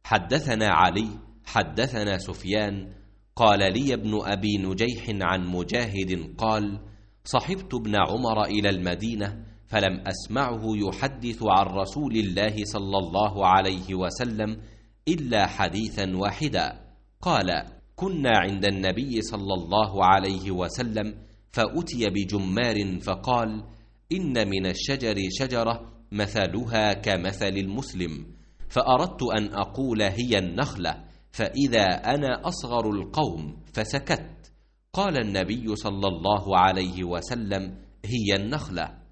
حدثنا علي حدثنا سفيان قال لي ابن أبي نجيح عن مجاهد قال: صحبت ابن عمر إلى المدينة فلم أسمعه يحدث عن رسول الله صلى الله عليه وسلم إلا حديثا واحدا. قال: كنا عند النبي صلى الله عليه وسلم فأتي بجمار فقال: إن من الشجر شجرة مثلها كمثل المسلم، فأردت أن أقول هي النخلة، فإذا أنا أصغر القوم فسكت. قال النبي صلى الله عليه وسلم: هي النخلة.